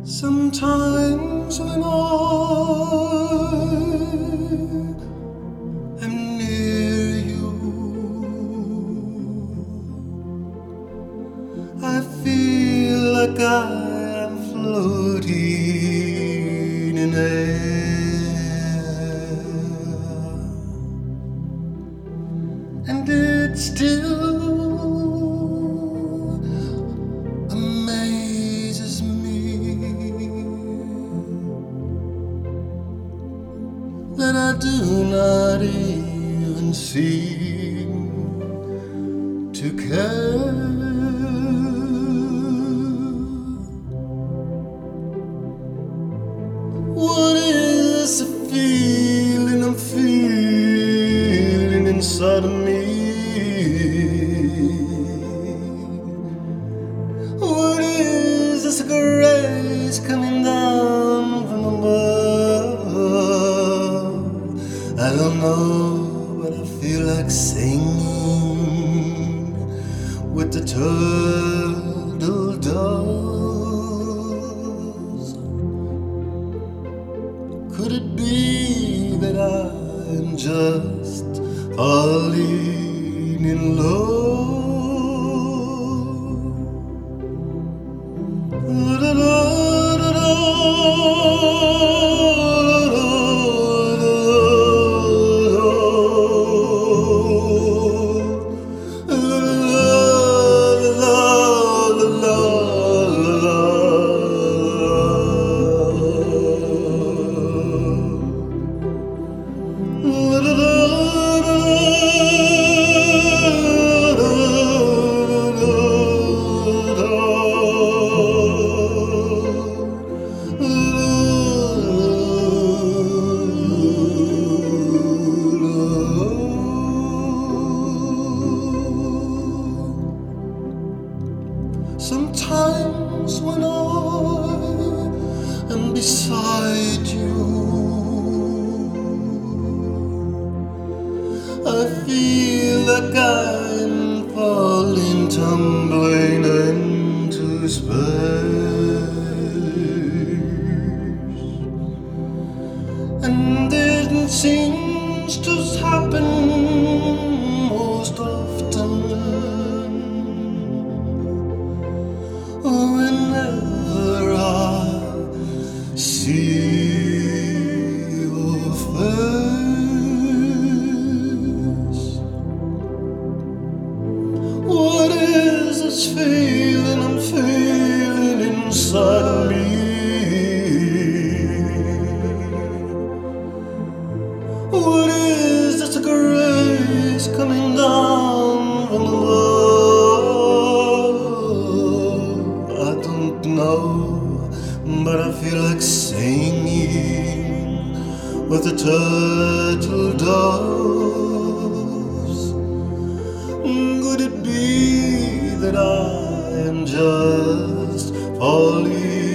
Sometimes when I am near you, I feel like I am floating in air, and it still amazes me that I do not even seem to care. What is the feeling I'm feeling inside of me? What is this grace coming down from above? I don't know, but I feel like singing with the turtle doves. Could it be that I'm just falling in love? Sometimes when I am beside you, I feel like I'm falling, tumbling into space, and it seems to happen most often whenever I see your face. What is this feeling I'm feeling inside of me? What is this grace coming down from above? I don't know, but I feel like singing with the turtle doves. Could it be that I am just falling